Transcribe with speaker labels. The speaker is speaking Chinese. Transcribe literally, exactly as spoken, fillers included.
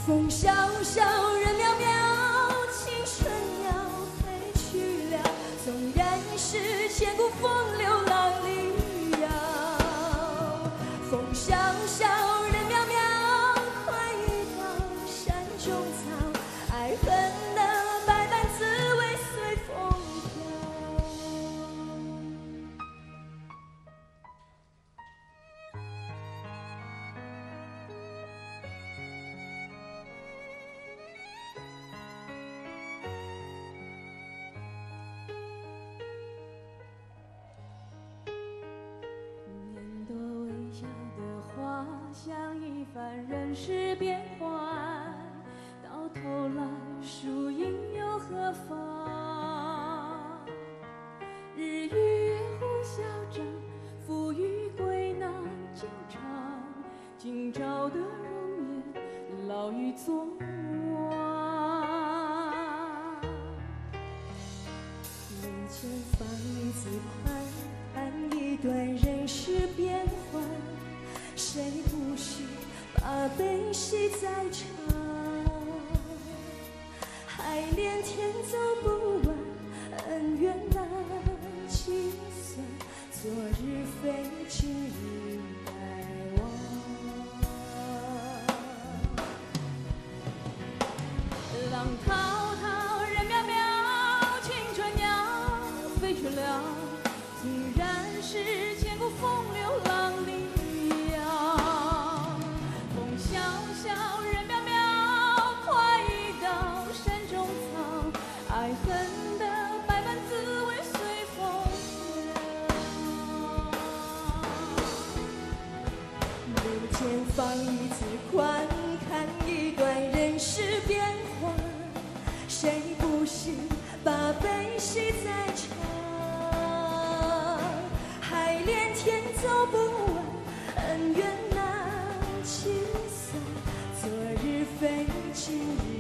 Speaker 1: 风萧萧，人渺渺，青春要飞去了。纵然是千古风流浪里摇，风萧萧，人渺渺，快意到山中草。爱恨的百般滋味随风飘。年多微笑的花，像一番人世变幻，到头来输赢又何妨？日与月互消长，富与贵难久长。今朝的容颜，老于昨晚。门前放一字宽，看一段人世变幻。谁不是把悲喜在尝？海连天走不完，恩怨难计算。昨日非，今日该忘。浪滔滔，人渺渺，青春要飞去了。纵然是千古风流浪里摇，风萧萧，人渺渺，快意到山中草。爱恨的百般滋味随风飘。门前放一字宽，看一段人世变幻。谁不是把悲喜在尝？海连天走不完，恩怨难计算。昨日非，今日